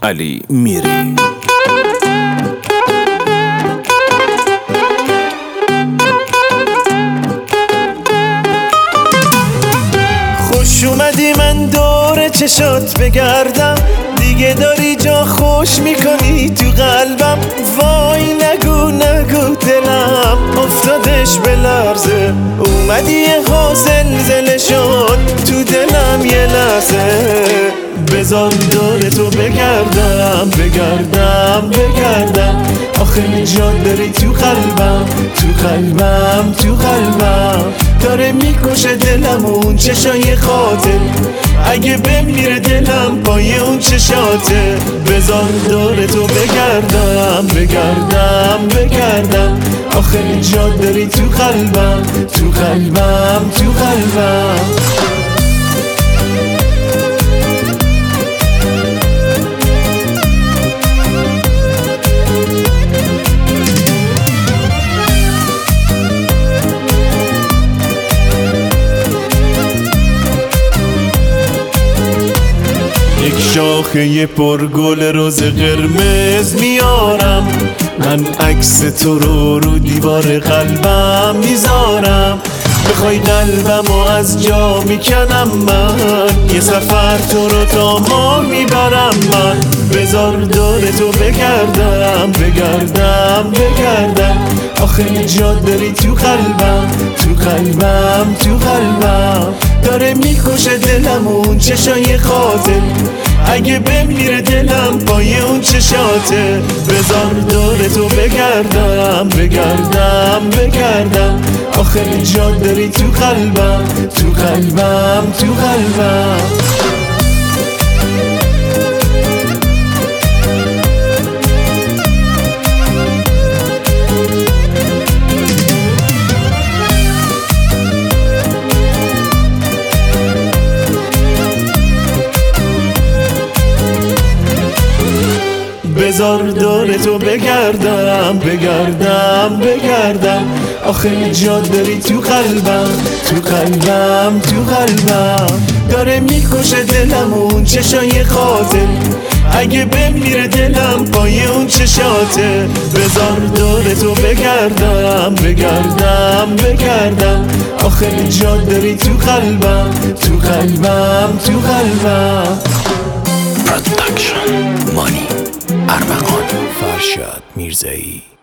علی میری. خوش اومدی من دور چشات بگردم، دیگه داری جا خوش میکنی تو قلبم. وای نگو نگو دلم افتادش به لرزه، اومدی یه زلزله شد تو دلم یه لحظه. بذار دور تو بگردم بگردم بگردم، آخه جا داری تو قلبم تو قلبم تو قلبم. داره میکشه دلم اون چشای خاطر، اگه بمیره دلم پای اون چشاته. بذار دور تو بگردم بگردم بگردم، آخه جا داری تو قلبم تو قلبم تو قلبم. یک شاخه پرگل روز قرمز میارم، من عکس تو رو دیوار قلبم میذارم. بخوای قلبمو از جا میکنم من، یه سفر تو رو تا ما میبرم من. بذار دور تو بگردم بگردم بگردم، آخه جا داری تو قلبم تو قلبم تو قلبم. داره میکشه دلم اون چشای خاطر، اگه بمیره دلم پای اون چشاته. بذار دور تو بگردم بگردم بگردم، آخه جا داری تو قلبم تو قلبم تو قلبم. بذار دور تو بگردم بگردم بگردم، آخه جا داری تو قلبم تو قلبم تو قلبم. داره میکشه دلم اون چشای خاطر، اگه بمیره دلم پای اون چشاته. بذار دور تو بگردم بگردم بگردم، آخه جا داری تو قلبم تو قلبم تو قلبم. پروداکشن مانی ارمغان فرشاد میرزایی.